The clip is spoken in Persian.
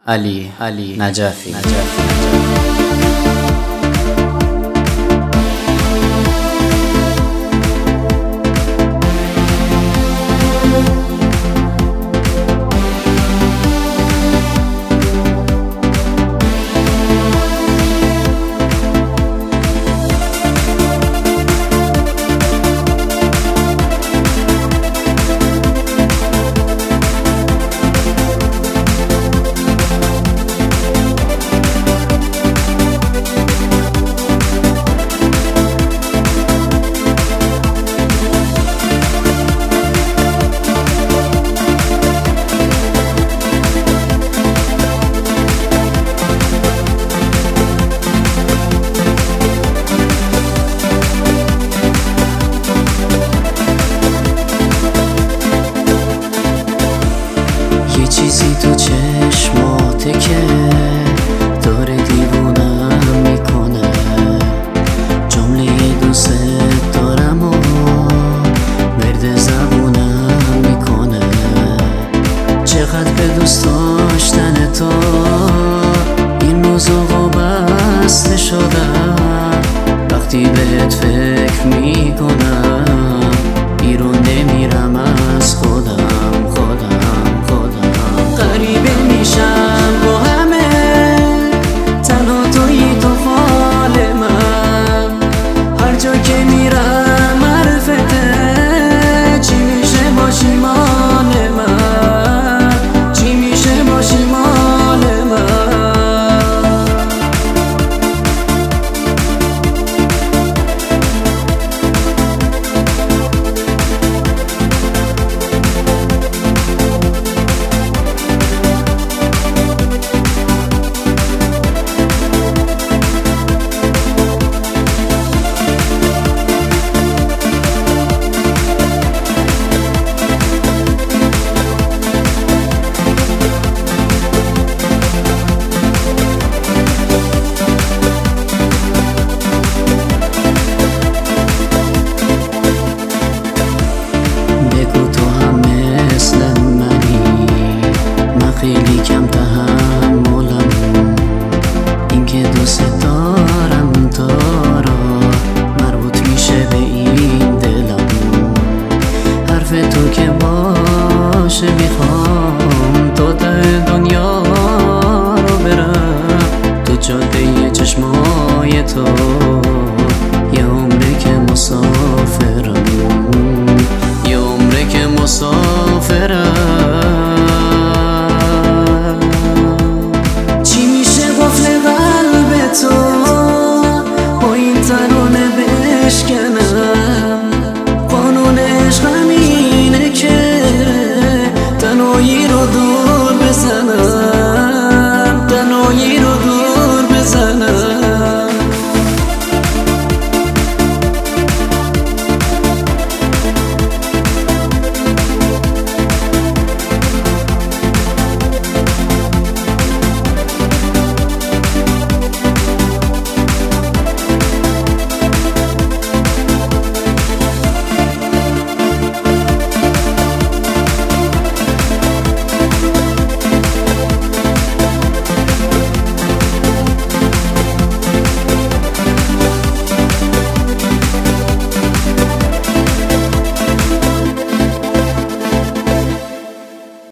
علی نجفی. یه چیزی تو چشماته که داره دیوونم میکنه، جمله دوست دارم و ورد زبونم میکنه. چقدر به دوست داشتن تو این موضوع بسته شدم، وقتی بهت فکر میکنم بیرون نمیرم از خودم. غریبه میشم با همه، تنها تویی تو فال من. هر جا که میرم معرفته، چی میشه باشی مال من، چی میشه باشی مال من. خیلی کم تحمل